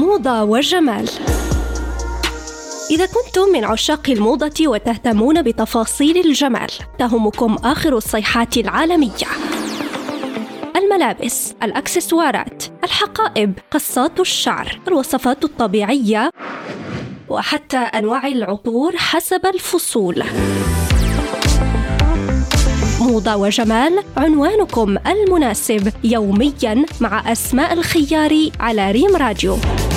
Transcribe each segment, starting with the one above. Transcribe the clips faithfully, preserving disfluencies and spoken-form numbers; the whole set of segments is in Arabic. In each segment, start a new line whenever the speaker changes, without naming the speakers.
موضة وجمال. إذا كنتم من عشاق الموضة وتهتمون بتفاصيل الجمال، تهمكم آخر الصيحات العالمية: الملابس، الأكسسوارات، الحقائب، قصات الشعر، الوصفات الطبيعية، وحتى أنواع العطور حسب الفصول. موضة وجمال، عنوانكم المناسب يومياً مع أسماء الخياري على ريم راديو.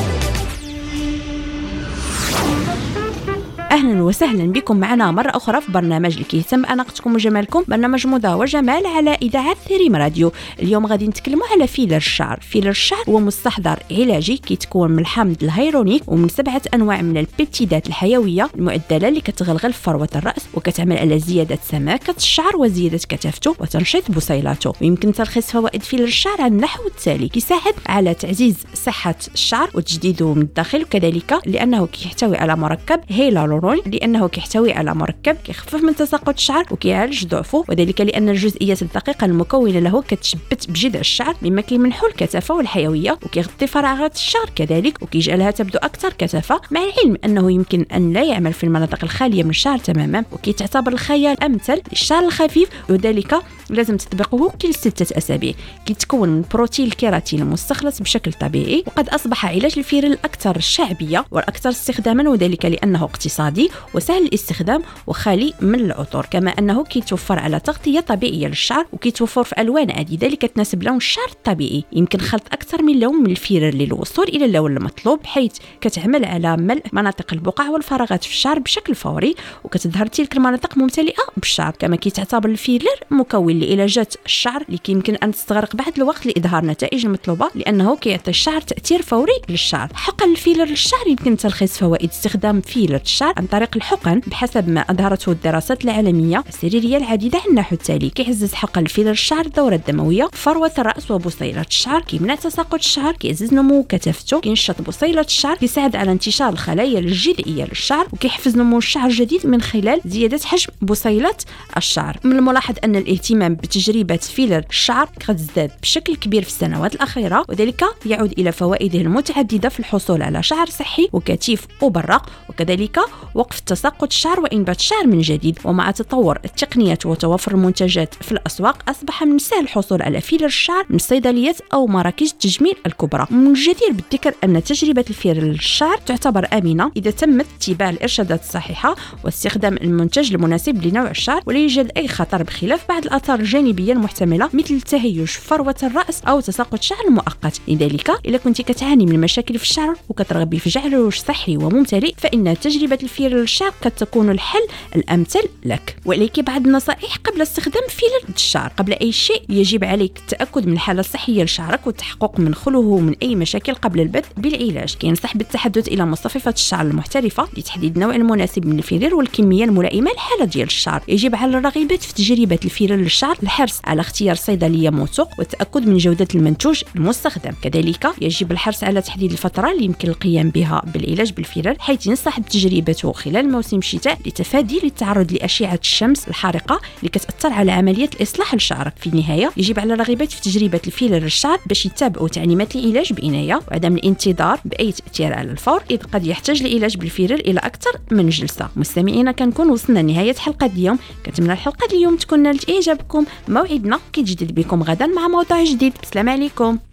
أهلا وسهلا بكم معنا مرة أخرى في برنامج اللي كيهتم بأناقتكم وجمالكم، برنامج موضة وجمال على إذاعة ريم راديو. اليوم غادي نتكلموا على فيلر الشعر. فيلر الشعر هو مستحضر علاجي كيتكون من الحامض الهيرونيك ومن سبعة أنواع من البيبتيدات الحيوية المعدلة اللي كتغلغل في فروة الرأس وكتعمل على زيادة سماكة الشعر وزيادة كثافته وتنشيط بصيلاته. ويمكن تلخيص فوائد فيلر الشعر على النحو التالي: كيساعد على تعزيز صحة الشعر وتجديده من الداخل، وكذلك لأنه كيحتوي على مركب هيلالورون لأنه كيحتوي على مركب كيخفف من تساقط الشعر وكيعالج ضعفه، وذلك لأن الجزيئات الدقيقة المكونة له كتشبت بجذع الشعر مما كيمنحو الكثافة والحيوية وكيغطي فراغات الشعر كذلك وكيجعلها تبدو أكثر كثافة، مع العلم أنه يمكن أن لا يعمل في المناطق الخالية من الشعر تماما، وكيتعتبر الخيار أمثل للشعر الخفيف، وذلك لازم تطبيقه كل ستة أسابيع. كيتكون من بروتين الكيراتين المستخلص بشكل طبيعي، وقد أصبح علاج الفيلر الأكثر شعبية والأكثر استخداما، وذلك لأنه اقتصادي وسهل الاستخدام وخالي من العطور، كما أنه كيتوفر على تغطية طبيعية للشعر وكيتوفر في ألوان عديدة اللي كتناسب لون الشعر الطبيعي. يمكن خلط أكثر من لون من الفيلر للوصول إلى اللون المطلوب، حيث كتعمل على ملء مناطق البقع والفراغات في الشعر بشكل فوري وكتظهر تلك المناطق ممتلئة بالشعر. كما كيتعتبر الفيلر مكون لعلاجات الشعر اللي يمكن أن تستغرق بعض الوقت لإظهار نتائج المطلوبة، لأنه كيعطي الشعر تأثير فوري للشعر. حقن الفيلر للشعر. يمكن تلخيص فوائد استخدام فيلر الشعر عن طريق الحقن بحسب ما أظهرته الدراسات العالمية السريرية العديدة على النحو التالي: كيعزز حقن الفيلر الشعر الدورة الدموية، فروة الرأس وبصيلات الشعر، كيمنع تساقط الشعر، كيعزز نمو كثافته، كينشط بصيلات الشعر، كيساعد على انتشار الخلايا الجذعية للشعر، وكيحفز نمو الشعر الجديد من خلال زيادة حجم بصيلات الشعر. من الملاحظ أن الاهتمام بتجربة فيلر الشعر قد ازداد بشكل كبير في السنوات الأخيرة، وذلك يعود إلى فوائده المتعددة في الحصول على شعر صحي وكثيف وبرق، وكذلك وقف تساقط الشعر وإنبات الشعر من جديد. ومع تطور التقنيات وتوفر المنتجات في الأسواق، أصبح من السهل الحصول على فيلر الشعر من الصيدليات أو مراكز التجميل الكبرى. من الجدير بالذكر أن تجربة الفيلر الشعر تعتبر آمنة إذا تمت اتباع الإرشادات الصحيحة واستخدام المنتج المناسب لنوع الشعر، ولا يوجد أي خطر بخلاف بعض الآثار الجانبية المحتملة مثل تهيج فروة الرأس أو تساقط الشعر المؤقت. لذلك إذا كنت كتعاني من مشاكل في الشعر وكترغبي في جعله صحي وممتلئ، فإن تجربة الفيلر الشعر قد تكون الحل الأمثل لك. وإليك بعض النصائح قبل استخدام فيلر الشعر. قبل أي شيء يجب عليك التأكد من الحالة الصحية لشعرك والتحقق من خلوه من أي مشاكل قبل البدء بالعلاج. كينصح بالتحدث إلى مصففة الشعر المحترفة لتحديد النوع المناسب من الفيلر والكمية الملائمة للحالة ديال الشعر. يجب على الراغبات في تجربة الفيلر للشعر الحرص على اختيار صيدلية موثوق والتأكد من جودة المنتوج المستخدم. كذلك يجب الحرص على تحديد الفترة اللي يمكن القيام بها بالعلاج بالفيلر، حيث ينصح بتجربته خلال موسم الشتاء لتفادي للتعرض لأشعة الشمس الحارقة اللي كتأثر على عملية الإصلاح للشعر. في النهاية يجب على الراغبات في تجربة الفيلر للشعر باش يتابعوا تعليمات العلاج بعناية وعدم الانتظار بأي تأثير على الفور، إذ قد يحتاج العلاج بالفيلر إلى أكثر من جلسة. مستمعينا، كنكون وصلنا لنهاية حلقة اليوم. كنتمنى الحلقة اليوم تكون نالت إعجابكم. موعدنا كيتجدد بكم غدا مع موضوع جديد. السلام عليكم.